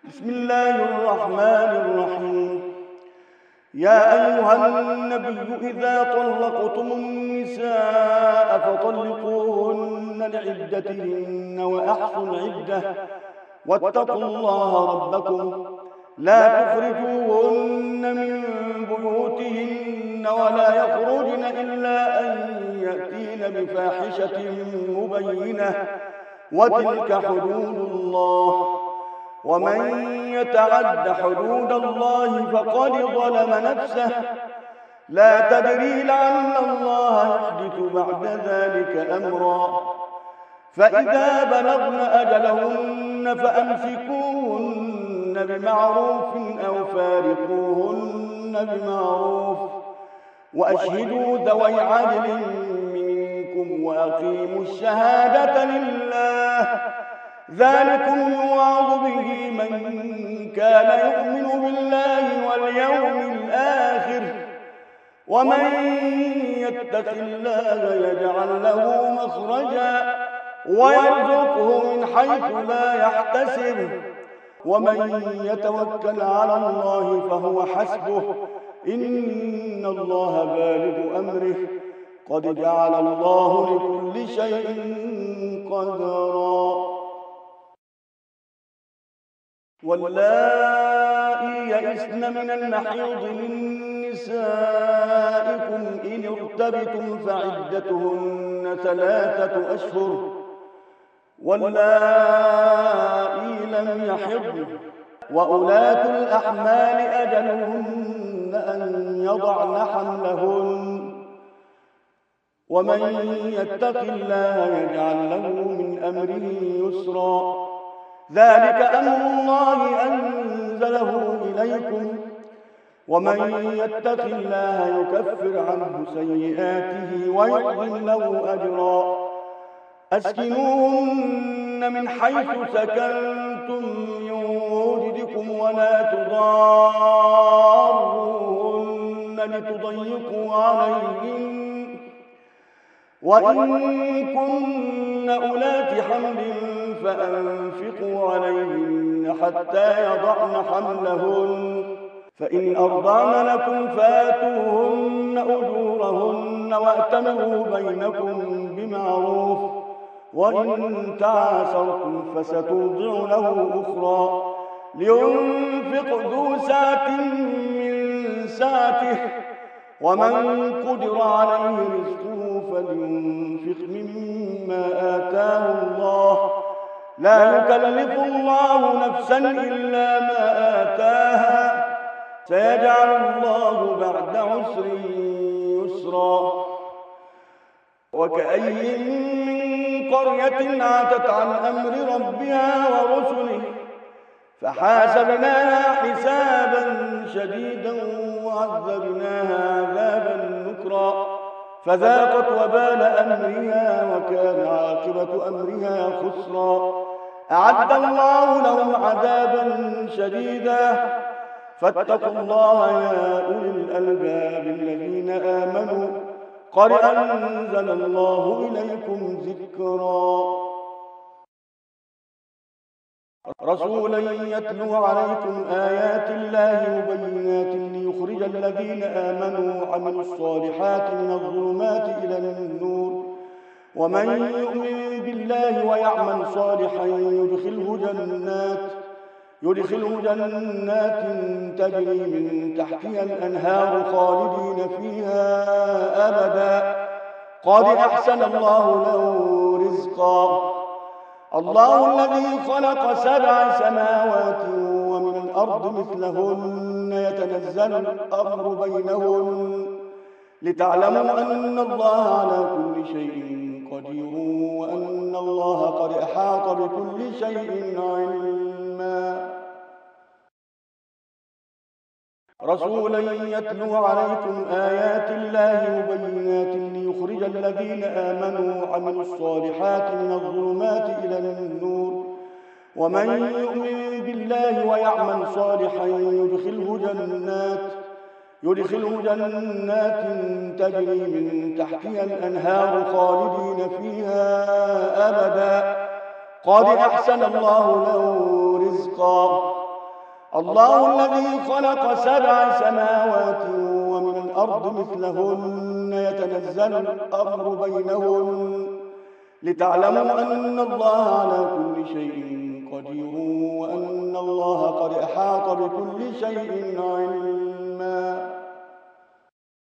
بسم الله الرحمن الرحيم. يا أيها النبي إذا طلقتم النساء فطلقوهن لعدتهن وأحصوا العدة واتقوا الله ربكم لا تخرجوهن من بيوتهن ولا يخرجن إلا أن يأتين بفاحشة مبينة وتلك حدود الله ومن يتعد حدود الله فقد ظلم نفسه لا تدري لعل الله يحدث بعد ذلك أمرا فإذا بلغن أجلهن فأمسكوهن بمعروف أو فارقوهن بمعروف وأشهدوا ذوي عدل منكم وأقيموا الشهادة لله ذلكم يوعظ به من كان يؤمن بالله واليوم الآخر ومن يتق الله يجعل له مخرجا ويرزقه من حيث لا يحتسب ومن يتوكل على الله فهو حسبه إن الله بالغ أمره قد جعل الله لكل شيء قدرا واللائي يئسن من المحيض من نسائكم إن ارتبتم فعدتهن 3 أشهر واللائي لم يحضن وأولاة الأحمال أجلهن أن يضعن حملهن ومن يتق الله يجعل له من أمره يسرا ذلك أمر الله أنزله إليكم ومن يتق الله يكفر عنه سيئاته ويعظم له أجرا أسكنوهن من حيث سكنتم من وجدكم ولا تضاروهن لتضيقوا عليهن وإن كن أولات حمل فأنفقوا عليهن حتى يضعن حملهن فإن أرضعن لكم فآتوهن أجورهن وأتمروا بينكم بمعروف وإن تعاسرتم فسترضع له أخرى لينفق ذو سعة من سعته ومن قدر عليه رزقه فلينفق مما آتاه الله لا يكلف الله نفسا إلا ما آتاها سيجعل الله بعد عسر يسرا وكأي من قرية عتت عن أمر ربها ورسله فحاسبناها حسابا شديدا وعذبناها عذابا نكرا فذاقت وبال أمرها وكان عاقبة أمرها خسرا أعد الله لهم عذابا شديدا فاتقوا الله يا أولي الألباب الذين آمنوا قد أنزل الله إليكم ذكرا رسولا يتلو عليكم آيات الله مبينات ليخرج الذين آمنوا وعملوا الصالحات من الظلمات إلى النور ومن يؤمن بالله ويعمل صالحا يدخله جنات تجري من تحتها الأنهار خالدين فيها أبدا قد أحسن الله له رزقا الله الذي خلق 7 سماوات ومن الأرض مثلهن يتنزل الأمر بينهن لتعلموا أن الله على كل شيء قدير وأن الله قد أحاط بكل شيء علما رسولا يتلو عليكم آيات الله مبينات ليخرج الذين آمنوا وعملوا الصالحات من الظلمات إلى النور ومن يؤمن بالله ويعمل صالحا يدخله جنات تجري من تحتها الأنهار خالدين فيها أبدا قد أحسن الله له رزقا الله الذي خلق 7 سماوات ومن الأرض مثلهن يتنزل الأمر بينهن لتعلموا أن الله على كل شيء قدير وأن الله قد أحاط بكل شيء علما.